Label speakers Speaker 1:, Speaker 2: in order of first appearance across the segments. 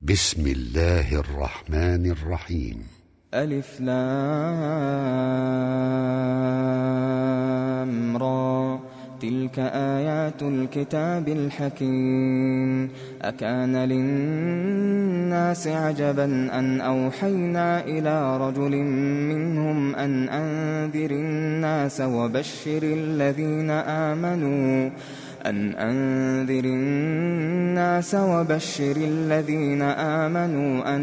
Speaker 1: بسم الله الرحمن الرحيم.
Speaker 2: ألف لام را، تلك آيات الكتاب الحكيم. أكان للناس عجبا أن أوحينا إلى رجل منهم أن أنذر الناس وبشر الذين آمنوا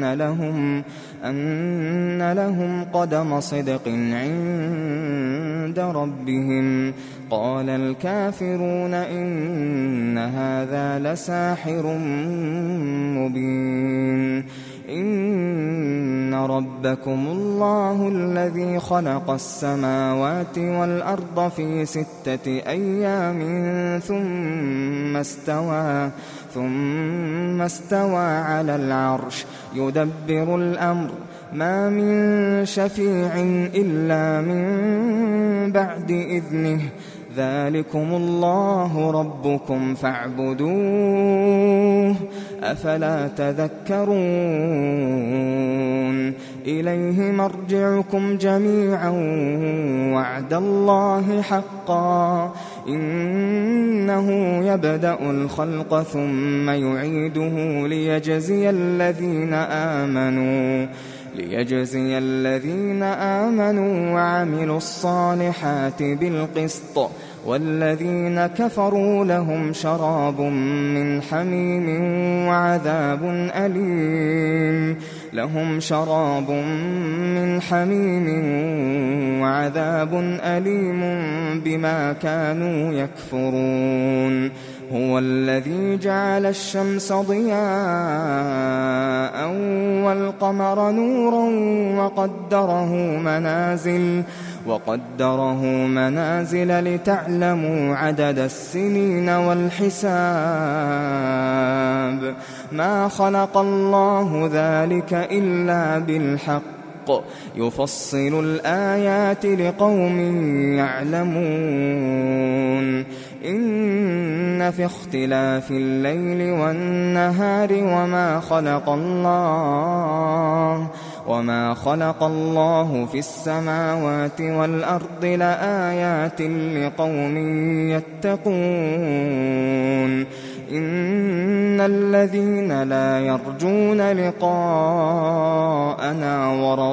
Speaker 2: أن لهم قدم صدق عند ربهم. قال الكافرون إن هذا لساحر مبين. إن ربكم الله الذي خلق السماوات والأرض في 6 أيام ثم استوى على العرش يدبر الأمر، ما من شفيع إلا من بعد إذنه. ذلكم الله ربكم فاعبدوه، أفلا تذكرون. إليه مرجعكم جميعا وعد الله حقا، إنه يبدأ الخلق ثم يعيده ليجزي الذين آمنوا وعملوا الصالحات بالقسط، والذين كفروا لهم شراب من حميم وعذاب أليم بما كانوا يكفرون. هو الذي جعل الشمس ضياء والقمر نورا وقدره منازل لتعلموا عدد السنين والحساب. ما خلق الله ذلك إلا بالحق، يفصل الآيات لقوم يعلمون. إن في اختلاف الليل والنهار وما خلق الله في السماوات والأرض لآيات لقوم يتقون. إن الذين لا يرجون لقاءنا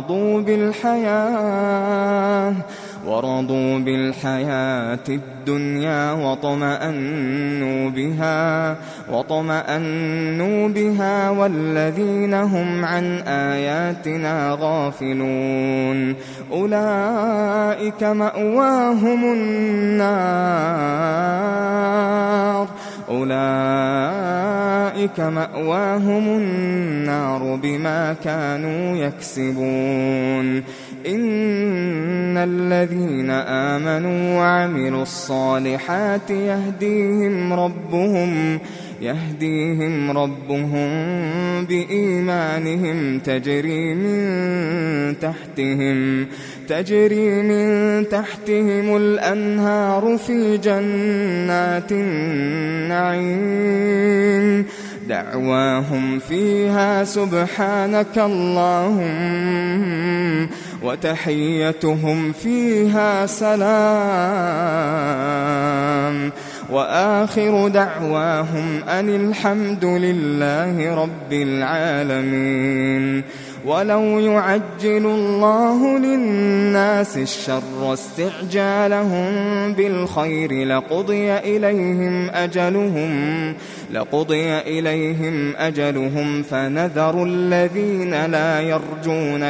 Speaker 2: ورضوا بالحياة الدنيا واطمأنوا بها والذين هم عن آياتنا غافلون، أولئك مأواهم النار بما كانوا يكسبون. إن الذين آمنوا وعملوا الصالحات يهديهم ربهم بإيمانهم تجري من تحتهم الأنهار في جنات النعيم. دعواهم فيها سبحانك اللهم وتحيتهم فيها سلام، وآخر دعواهم أن الحمد لله رب العالمين. ولو يعجل الله للناس الشر استعجالهم بالخير لقضي إليهم أجلهم فنذر الذين لا يرجون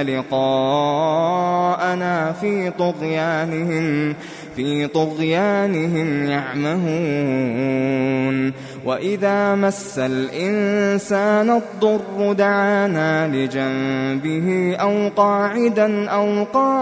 Speaker 2: لقاءنا في طغيانهم يعمهون. وإذا مس الإنسان الضر دعانا لجنبه أو قاعدا أو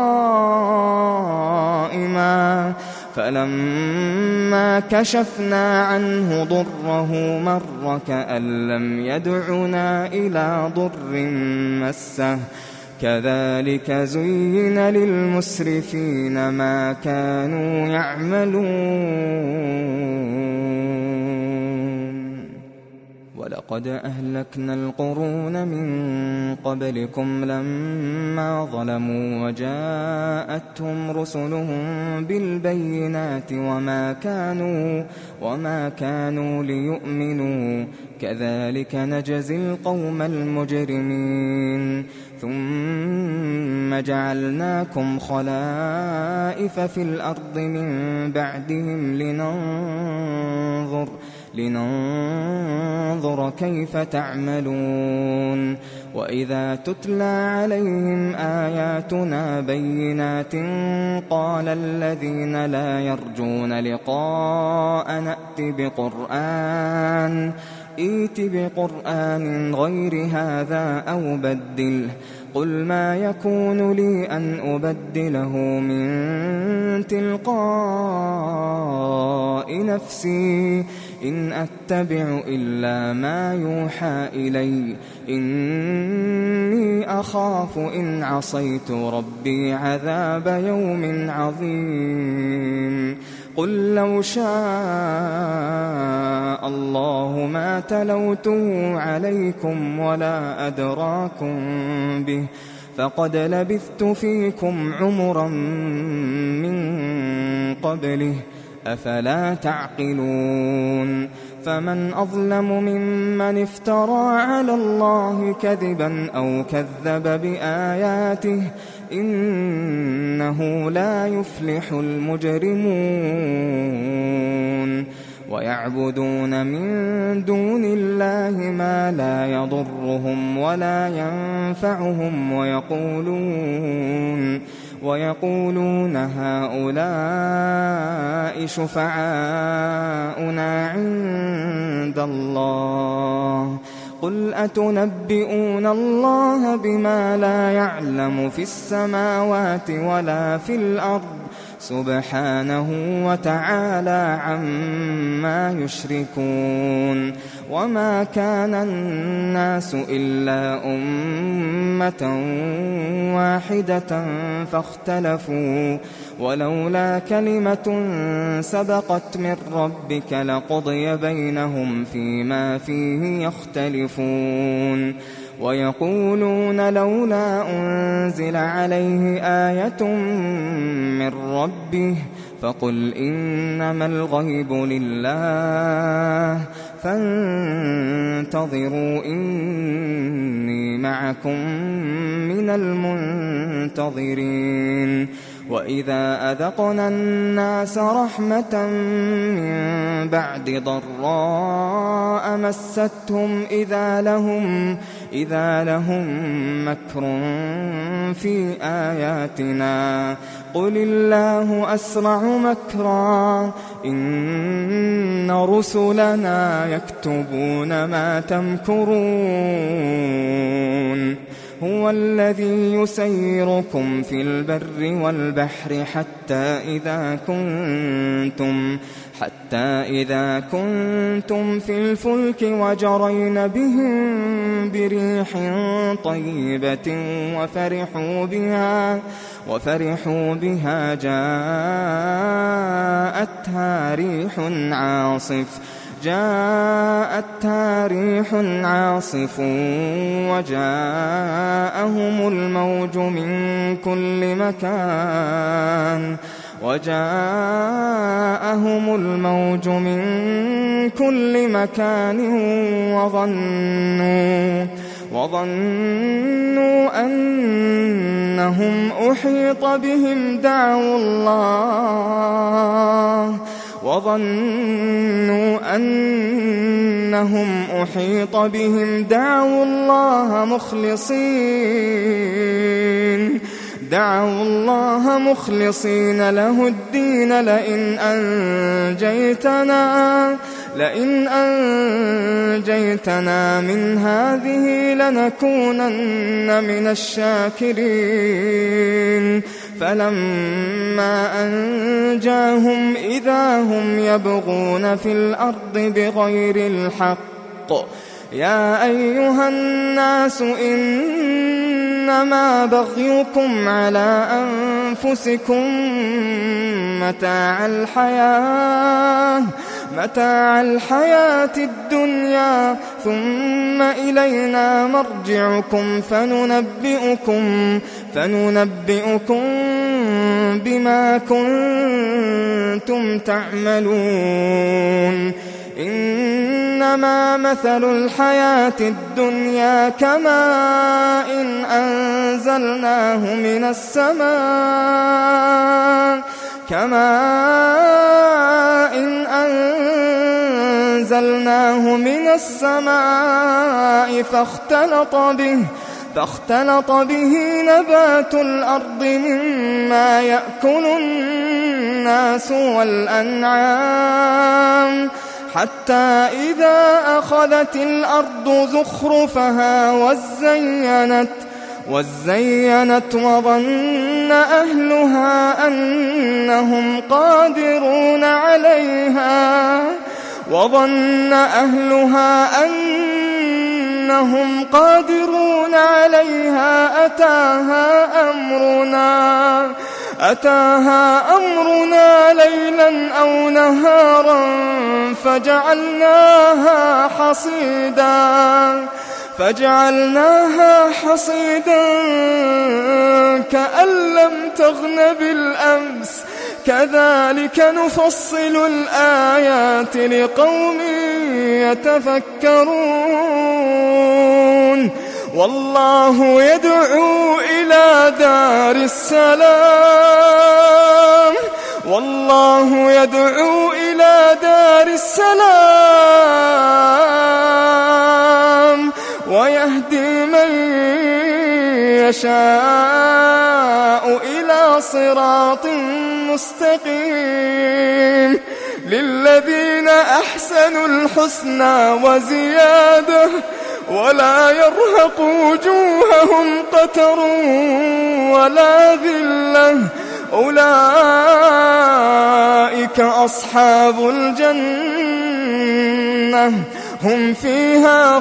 Speaker 2: قائما، فلما كشفنا عنه ضره مر كأن لم يدعنا إلى ضر مسه. كذلك زين للمسرفين ما كانوا يعملون. ولقد أهلكنا القرون من قبلكم لما ظلموا وجاءتهم رسلهم بالبينات وما كانوا ليؤمنوا كذلك نجزي القوم المجرمين ثم جعلناكم خلائف في الأرض من بعدهم لننظر كيف تعملون وإذا تتلى عليهم آياتنا بينات قال الذين لا يرجون لقاء ائت بقرآن غير هذا أو بدله قل ما يكون لي أن أبدله من تلقاء نفسي إن أتبع إلا ما يوحى إلي إني أخاف إن عصيت ربي عذاب يوم عظيم قل لو شاء الله ما تلوته عليكم ولا أدراكم به فقد لبثت فيكم عمرا من قبله أفلا تعقلون فمن أظلم ممن افترى على الله كذبا أو كذب بآياته إنه لا يفلح المجرمون ويعبدون من دون الله ما لا يضرهم ولا ينفعهم ويقولون هؤلاء شفعاؤنا عند الله قل أتنبئون الله بما لا يعلم في السماوات ولا في الأرض سبحانه وتعالى عما يشركون وما كان الناس إلا أمة واحدة فاختلفوا ولولا كلمة سبقت من ربك لقضي بينهم فيما فيه يختلفون ويقولون لولا أنزل عليه آية من ربه فقل إنما الغيب لله فانتظروا إني معكم من المنتظرين وإذا أذقنا الناس رحمة من بعد ضراء مستهم إذا لهم مكر في آياتنا قل الله أسرع مكرا إن رسلنا يكتبون ما تمكرون هو الذي يسيركم في البر والبحر حتى إذا كنتم في الفلك وجرين بهم بريح طيبة وفرحوا بها جاءتها ريح عاصف وجاءهم الموج من كل مكان وظنوا أنهم أحيط بهم دعوا الله مخلصين له الدين لئن أنجيتنا من هذه لنكونن من الشاكرين فلما أنجاهم إذا هم يبغون في الأرض بغير الحق يا أيها الناس إنما بغيكم على أنفسكم متاع متاع الحياة الدنيا ثم إلينا مرجعكم فننبئكم بما كنتم تعملون إنما مثل الحياة الدنيا كماء أنزلناه من السماء فاختلط به نبات الأرض مما يأكل الناس والأنعام حتى إذا أخذت الأرض زخرفها وزينت وظن أهلها أنهم قادرون عليها أتاها أمرنا ليلا أو نهارا فجعلناها حصيدا كأن لم تغن بالأمس كذلك نفصل الآيات لقوم يتفكرون والله يدعو إلى دار السلام ويهدي من يشاء إلى صراط مستقيم للذين أحسنوا الحسنى وزيادة ولا يرهق وجوههم قتر ولا ذلة أولئك أصحاب الجنة هم فيها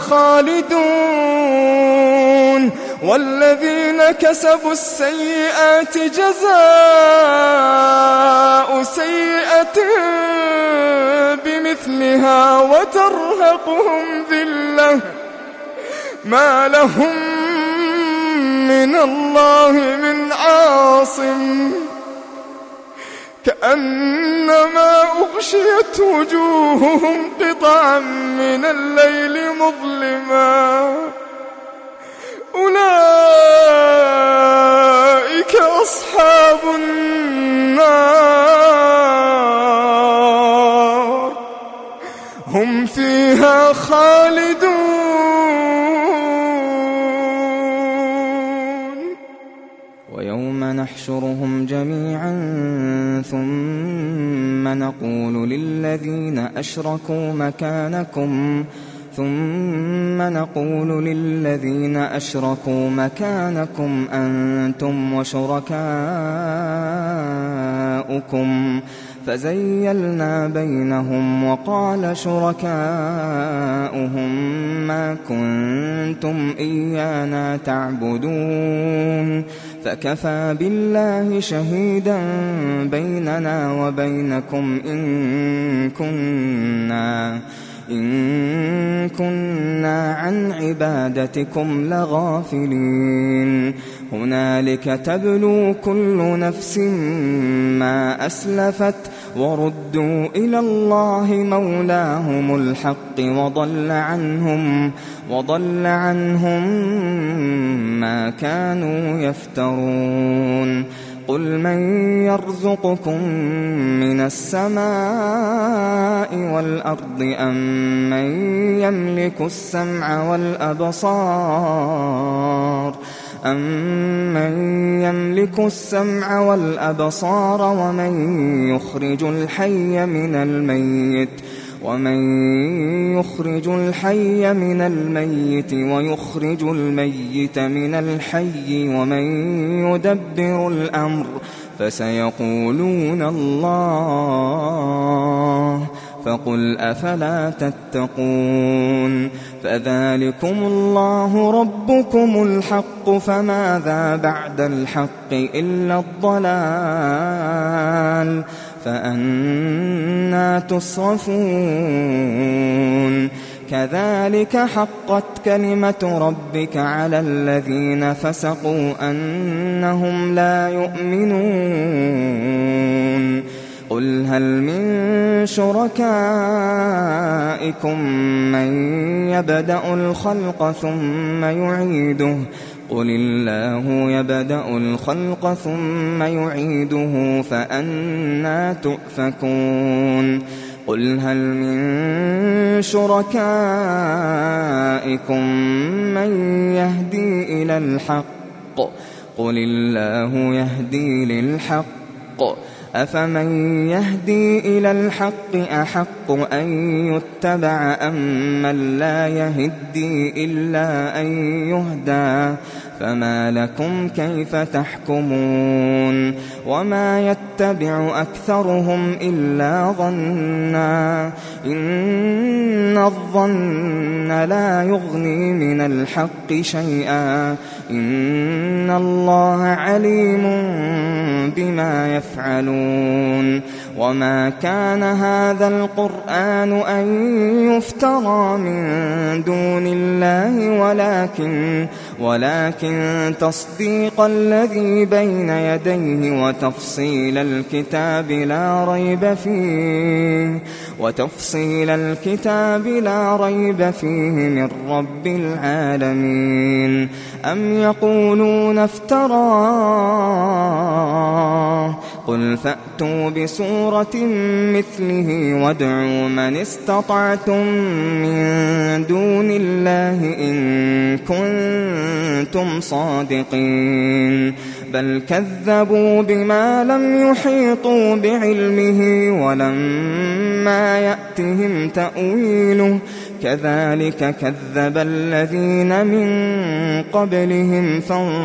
Speaker 2: خالدون والذين كسبوا السيئات جزاء سيئة بمثلها وترهقهم ذلة ما لهم من الله من عاصم كأنما أغشيت وجوههم قطعا من الليل مظلما أولئك أصحاب النار هم فيها خالدون ويوم نحشرهم جميعا ثم نقول للذين أشركوا مكانكم أنتم وشركاؤكم فزيلنا بينهم وقال شركاؤهم ما كنتم إيانا تعبدون فكفى بالله شهيدا بيننا وبينكم إن كنا عن عبادتكم لغافلين هنالك تبلو كل نفس ما أسلفت وردوا إلى الله مولاهم الحق وضل عنهم ما كانوا يفترون قل من يرزقكم من السماء والأرض أم من يملك السمع والأبصار ومن يخرج الحي من الميت ويخرج الميت من الحي ومن يدبر الأمر فسيقولون الله فقل أفلا تتقون فذلكم الله ربكم الحق فماذا بعد الحق إلا الضلال فأنى تصرفون كذلك حقت كلمة ربك على الذين فسقوا أنهم لا يؤمنون قل هل من شركائكم من يبدأ الخلق ثم يعيده قل الله يبدأ الخلق ثم يعيده فأنى تؤفكون قل هل من شركائكم من يهدي إلى الحق قل الله يهدي للحق أفمن يهدي إلى الحق أحق أن يتبع أم من لا يهدي إلا أن يهدى فما لكم كيف تحكمون وما يتبع أكثرهم إلا ظنا إن الظن لا يغني من الحق شيئا إن الله عليم بما يفعلون وما كان هذا القرآن أن يفترى من دون الله ولكن تصديق الذي بين يديه وتفصيل الكتاب لا ريب فيه من رب العالمين أم يقولون افتراه قل فأتوا بسورة مثله وادعوا من استطعتم من دون الله إن كنتم صادقين بل كذبوا بما لم يحيطوا بعلمه ولما يأتهم تأويله كذلك كذب الذين من قبلهم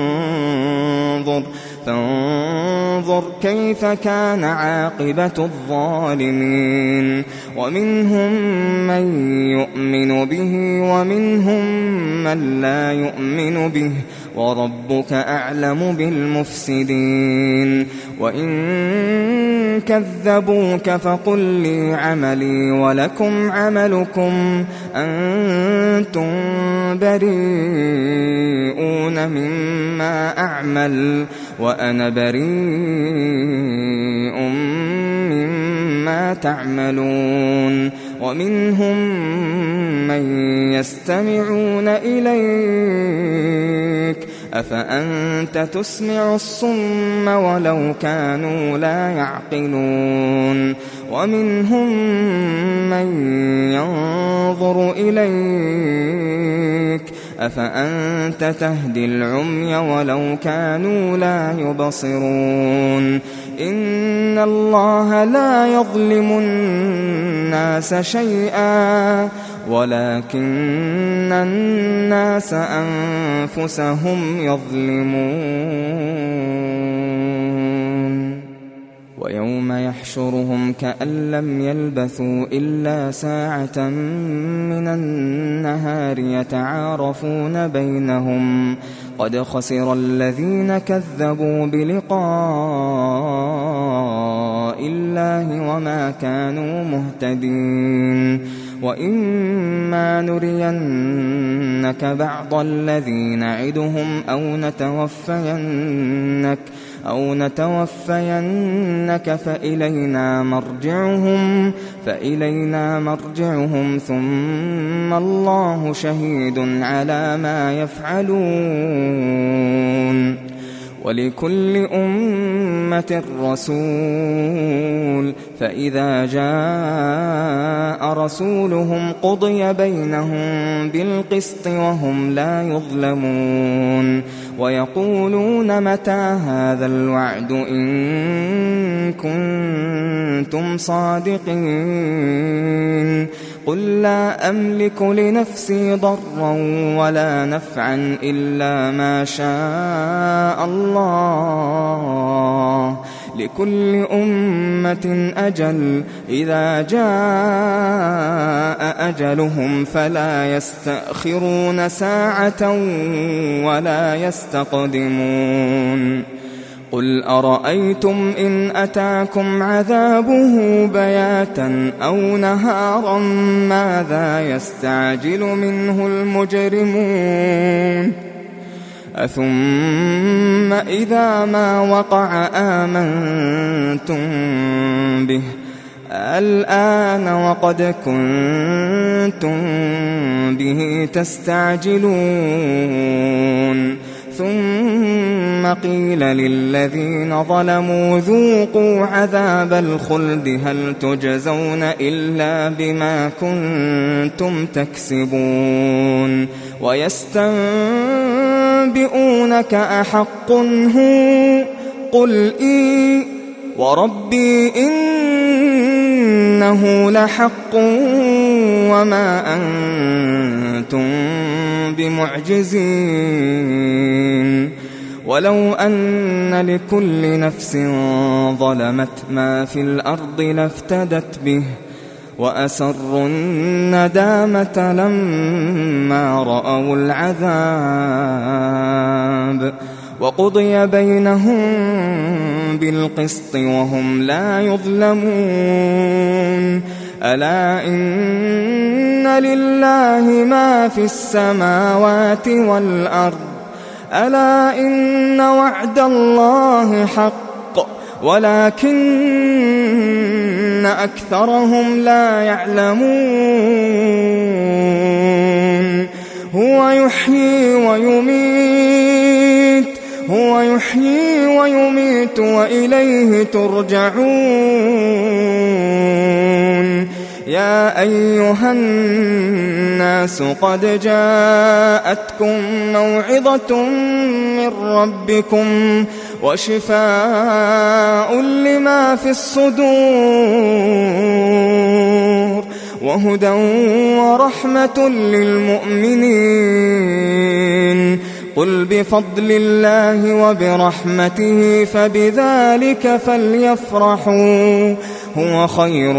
Speaker 2: فانظر كيف كان عاقبة الظالمين ومنهم من يؤمن به ومنهم من لا يؤمن به وربك أعلم بالمفسدين وإن كذبوك فقل لي عملي ولكم عملكم أنتم بريئون مما أعمل وأنا بريء مما تعملون ومنهم من يستمعون إليك أفأنت تسمع الصم ولو كانوا لا يعقلون ومنهم من ينظر إليك أفأنت تهدي العمي ولو كانوا لا يبصرون إن الله لا يظلم الناس شيئا ولكن الناس أنفسهم يظلمون ويوم يحشرهم كأن لم يلبثوا إلا ساعة من النهار يتعارفون بينهم قد خسر الذين كذبوا بلقاء الله وما كانوا مهتدين وإما نرينك بعض الذي نعدهم أو نتوفينك فإلينا مرجعهم ثم الله شهيد على ما يفعلون ولكل أمة رسول فإذا جاء رسولهم قضي بينهم بالقسط وهم لا يظلمون ويقولون متى هذا الوعد إن كنتم صادقين قل لا أملك لنفسي ضرا ولا نفعا إلا ما شاء الله لكل أمة أجل إذا جاء أجلهم فلا يستأخرون ساعة ولا يستقدمون قل أرأيتم إن أتاكم عذابه بياتا أو نهارا ماذا يستعجل منه المجرمون أثم إذا ما وقع آمنتم به الآن وقد كنتم به تستعجلون ثم قيل للذين ظلموا ذوقوا عذاب الخلد هل تجزون إلا بما كنتم تكسبون ويستنبئونك أحق هو قل إي وربي إنه لحق وما أنتم بمعجزين ولو أن لكل نفس ظلمت ما في الأرض لافتدت به وأسروا الندامة لما رأوا العذاب وقضي بينهم بالقسط وهم لا يظلمون ألا إن لله ما في السماوات والأرض ألا إن وعد الله حق ولكن أكثرهم لا يعلمون هو يحيي ويميت وإليه ترجعون يا أيها الناس قد جاءتكم موعظة من ربكم وشفاء لما في الصدور وهدى ورحمة للمؤمنين قل بفضل الله وبرحمته فبذلك فليفرحوا هو خير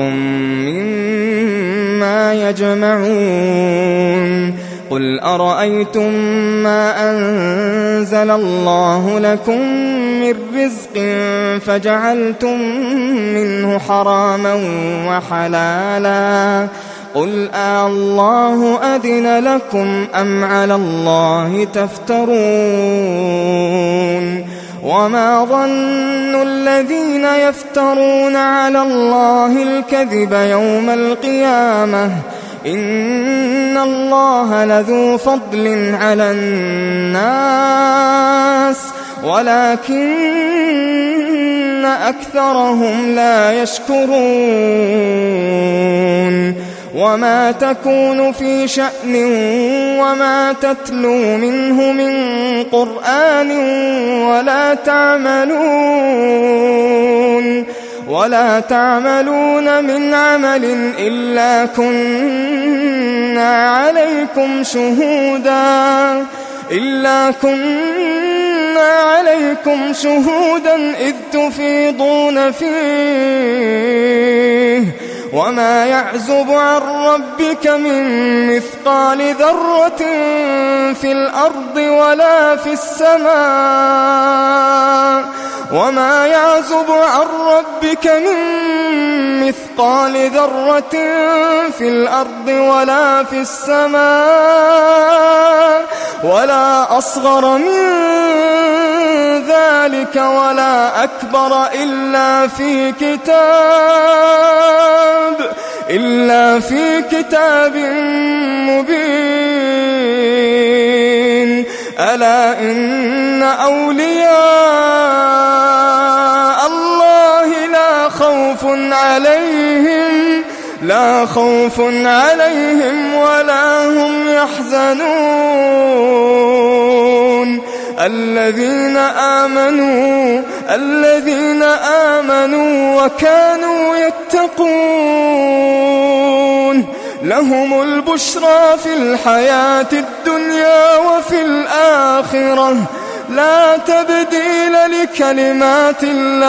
Speaker 2: مما يجمعون قل أرأيتم ما أنزل الله لكم من رزق فجعلتم منه حراما وحلالا قل الله أذن لكم أم على الله تفترون وما ظن الذين يفترون على الله الكذب يوم القيامة إن الله لذو فضل على الناس ولكن أكثرهم لا يشكرون وما تكون في شأن وما تتلو منه من قرآن ولا تعملون من عمل إلا كنا عليكم شهودا إذ تفيضون فيه وما يعزب عن ربك من مثقال ذرة في الأرض ولا في السماء وما يعزب عن ربك من مثقال ذرة في الأرض ولا في السماء ولا أصغر من ذلك ولا أكبر إلا في كتاب مبين ألا إن أولياء الله لا خوف عليهم ولا هم يحزنون الذين آمنوا وكانوا يتقون لهم البشرى في الحياة الدنيا وفي الآخرة لا تبديل لكلمات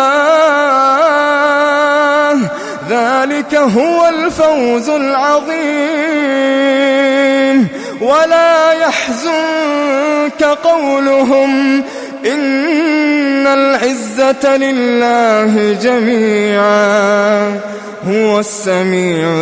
Speaker 2: الله ذلك هو الفوز العظيم ولا يحزنك قولهم إن العزة العزة لله جميعا هو السميع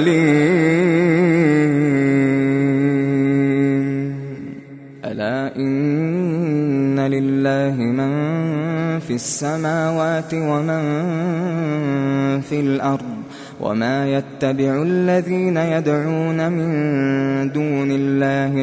Speaker 2: العليم. ألا إن لله من في السماوات ومن في الأرض وما يتبع الذين يدعون من دون الله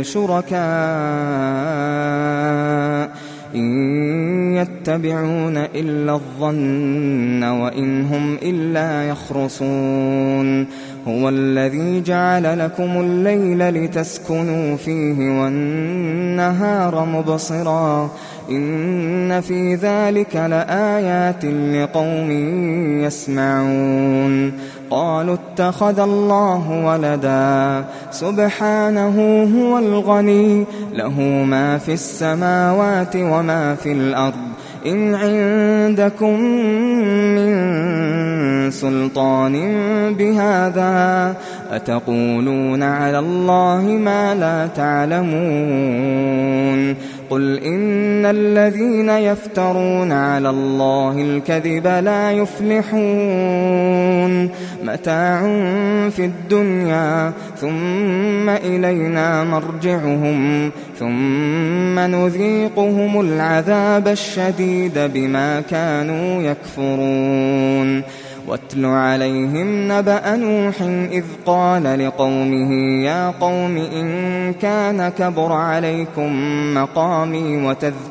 Speaker 2: شركاء إن يتبعون إلا الظن وإن هم إلا يخرصون. هو الذي جعل لكم الليل لتسكنوا فيه والنهار مبصرا إن في ذلك لآيات لقوم يسمعون. قالوا اتخذ الله ولدا سبحانه هو الغني له ما في السماوات وما في الأرض إن عندكم من سلطان بهذا أتقولون على الله ما لا تعلمون. قل إن الذين يفترون على الله الكذب لا يفلحون. متاع في الدنيا ثم إلينا مرجعهم ثم نذيقهم العذاب الشديد بما كانوا يكفرون. واتل عليهم نبأ نوح إذ قال لقومه يا قوم إن كان كبر عليكم مقامي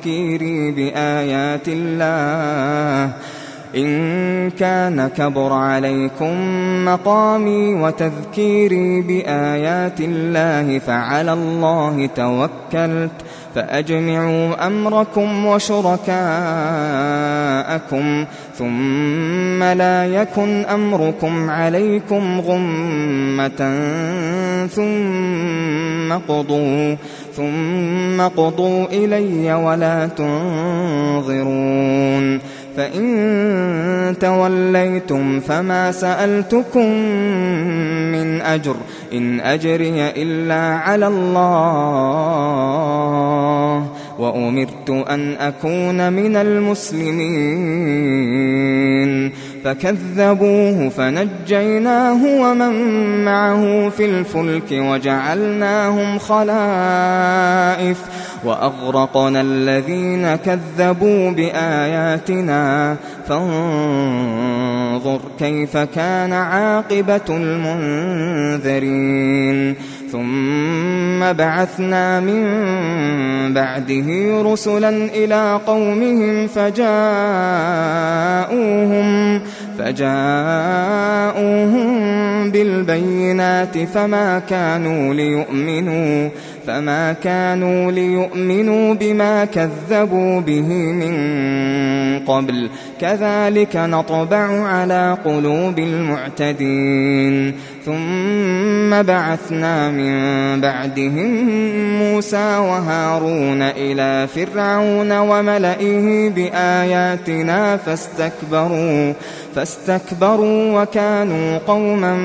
Speaker 2: وتذكيري بآيات الله فعلى الله توكلت فأجمعوا أمركم وشركاءكم ثم لا يكن أمركم عليكم غمة ثم قضوا إلي ولا تنظرون. فإن توليتم فما سألتكم من أجر إن أجري إلا على الله وأمرت أن أكون من المسلمين. فكذبوه فنجيناه ومن معه في الفلك وجعلناهم خلائف وأغرقنا الذين كذبوا بآياتنا فانظر كيف كان عاقبة المنذرين. ثم بعثنا من بعده رسلا إلى قومهم فجاءوهم بالبينات فما كانوا ليؤمنوا بما كذبوا به من قبل كذلك نطبع على قلوب المعتدين. ثم بعثنا من بعدهم موسى وهارون إلى فرعون وملئه بآياتنا فاستكبروا وكانوا قوما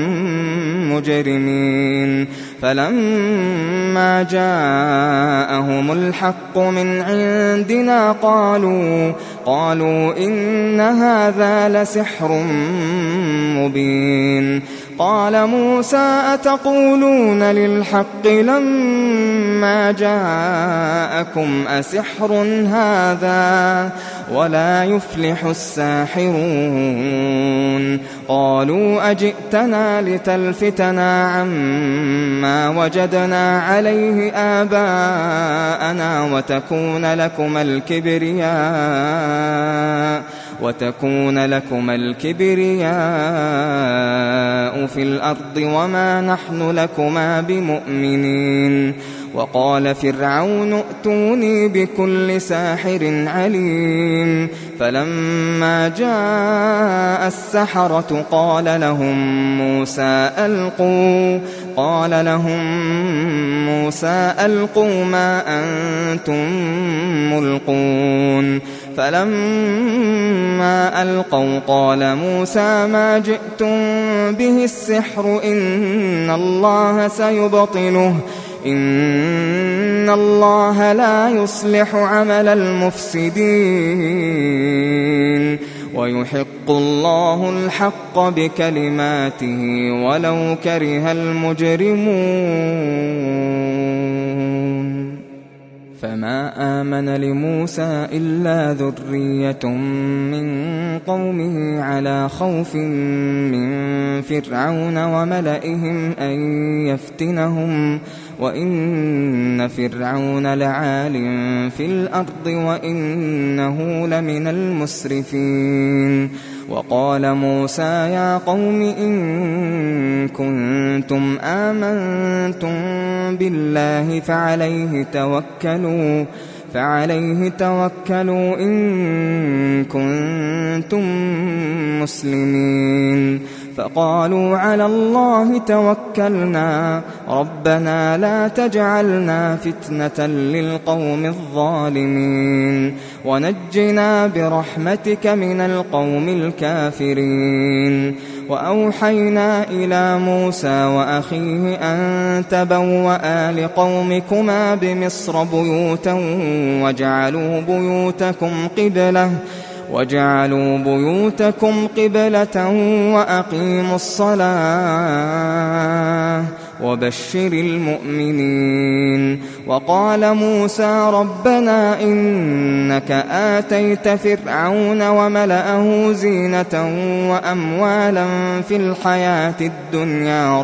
Speaker 2: مجرمين. فلما جاءهم الحق من عندنا قالوا إن هذا لسحر مبين. قال موسى أتقولون للحق لما جاءكم أسحر هذا ولا يفلح الساحرون. قالوا أجئتنا لتلفتنا عما وجدنا عليه آباءنا وتكون لكم الكبرياء في الأرض وما نحن لكما بمؤمنين. وقال فرعون ائتوني بكل ساحر عليم. فلما جاء السحرة قال لهم موسى ألقوا ما أنتم ملقون. فلما ألقوا قال موسى ما جئتم به السحر إن الله سيبطله إن الله لا يصلح عمل المفسدين ويحق الله الحق بكلماته ولو كره المجرمون فما آمن لموسى إلا ذرية من قومه على خوف من فرعون وملئهم أن يفتنهم وإن فرعون لعال في الأرض وإنه لمن المسرفين وقال موسى يا قوم إن كنتم آمنتم بالله فعليه توكلوا إن كنتم مسلمين فقالوا على الله توكلنا ربنا لا تجعلنا فتنة للقوم الظالمين ونجنا برحمتك من القوم الكافرين وأوحينا إلى موسى وأخيه أن تبوأ لقومكما بمصر بيوتا وجعلوا بيوتكم قبلة وأقيموا الصلاة وبشر المؤمنين وقال موسى ربنا إنك آتيت فرعون وملأه زينة وأموالا في الحياة الدنيا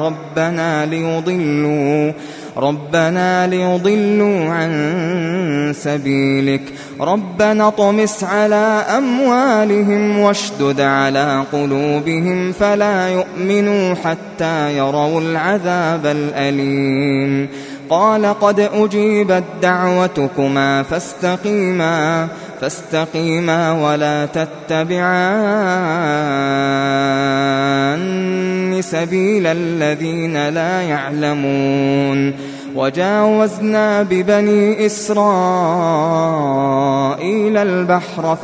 Speaker 2: ربنا ليضلوا عن سبيلك ربنا اطمس على أموالهم واشدد على قلوبهم فلا يؤمنوا حتى يروا العذاب الأليم قال قد أجيبت دعوتكما فاستقيما ولا تتبعان سبيل الذين لا يعلمون وجاوزنا ببني إسرائيل البحر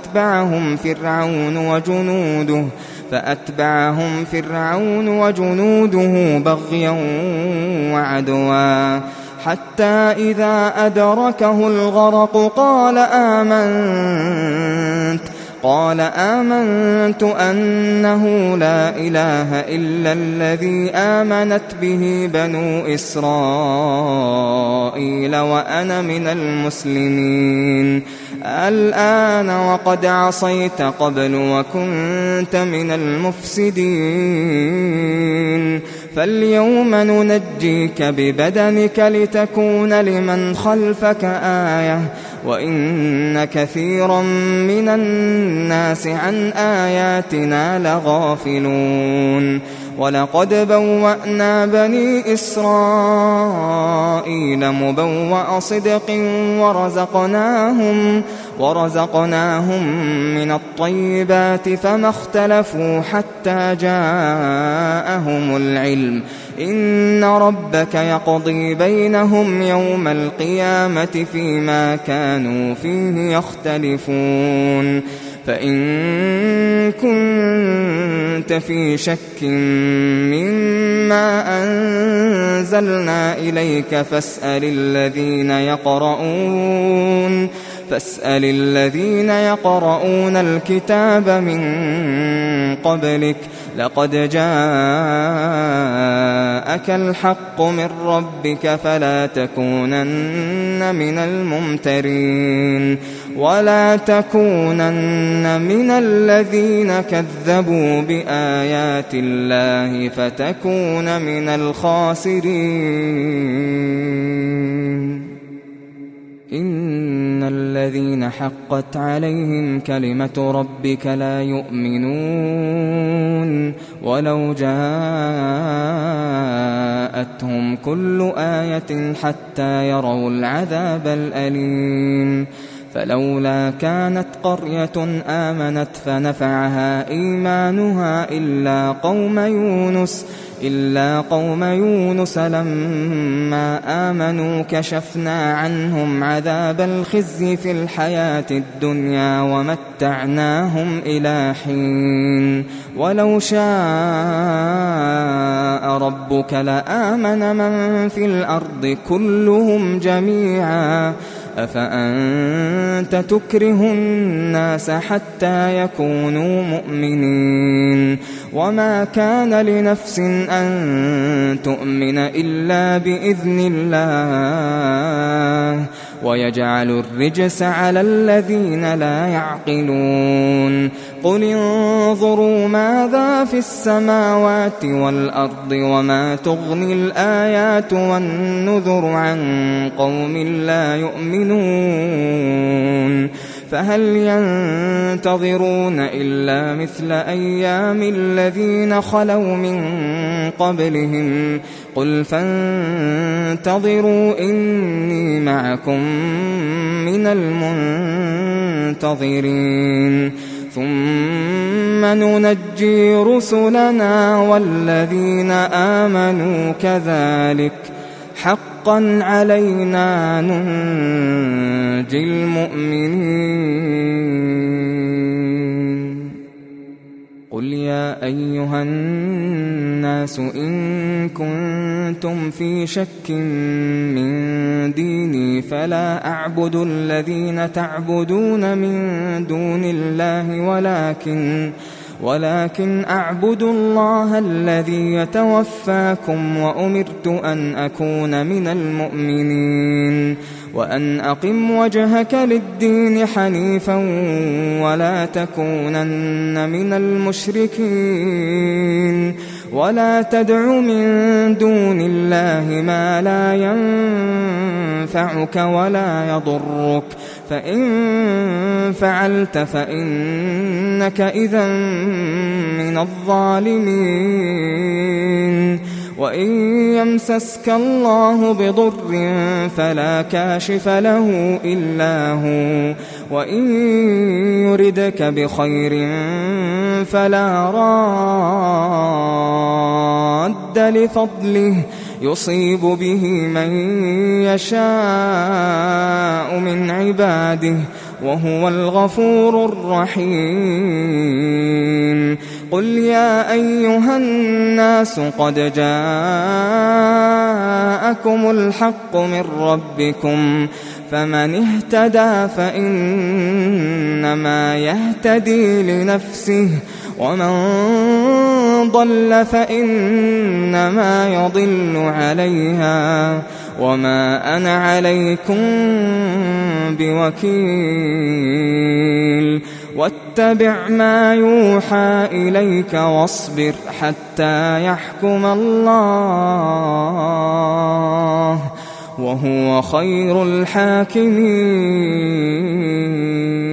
Speaker 2: فأتبعهم فرعون وجنوده بغيا وعدوا حتى إذا أدركه الغرق قال آمنت أنه لا إله إلا الذي آمنت به بنو إسرائيل وأنا من المسلمين الآن وقد عصيت قبل وكنت من المفسدين فاليوم ننجيك ببدنك لتكون لمن خلفك آية وإن كثيرا من الناس عن آياتنا لغافلون ولقد بوأنا بني إسرائيل مبوأ صدق ورزقناهم من الطيبات فما اختلفوا حتى جاءهم العلم إن ربك يقضي بينهم يوم القيامة فيما كانوا فيه يختلفون فإن كنت في شك مما أنزلنا إليك فاسأل الذين يقرؤون الكتاب من قبلك لقد جاءك الحق من ربك فلا تكونن من الممترين ولا تكونن من الذين كذبوا بآيات الله فتكون من الخاسرين إن الذين حقت عليهم كلمة ربك لا يؤمنون ولو جاءتهم كل آية حتى يروا العذاب الأليم فلولا كانت قرية آمنت فنفعها إيمانها إلا قوم إلا قوم يونس لما آمنوا كشفنا عنهم عذاب الخزي في الحياة الدنيا ومتعناهم إلى حين ولو شاء ربك لآمن من في الأرض كلهم جميعا أفأنت تكره الناس حتى يكونوا مؤمنين وما كان لنفس أن تؤمن إلا بإذن الله ويجعل الرجس على الذين لا يعقلون قل انظروا ماذا في السماوات والأرض وما تغني الآيات والنذر عن قوم لا يؤمنون فهل ينتظرون إلا مثل أيام الذين خلوا من قبلهم قل فانتظروا إني معكم من المنتظرين ثم ننجي رسلنا والذين آمنوا كذلك حقا علينا ننجي المؤمنين قل يا أيها الناس إن كنتم في شك من ديني فلا أعبد الذين تعبدون من دون الله ولكن أعبد الله الذي يتوفاكم وأمرت أن أكون من المؤمنين وأن أقم وجهك للدين حنيفا ولا تكونن من المشركين ولا تدع من دون الله ما لا ينفعك ولا يضرك فإن فعلت فإنك إذا من الظالمين وإن يمسسك الله بضر فلا كاشف له إلا هو وإن يردك بخير فلا راد لفضله يصيب به من يشاء من عباده وهو الغفور الرحيم قل يا أيها الناس قد جاءكم الحق من ربكم فمن اهتدى فإنما يهتدي لنفسه ومن ضل فإنما يضل عليها وما أنا عليكم بوكيل واتبع ما يوحى إليك واصبر حتى يحكم الله وهو خير الحاكمين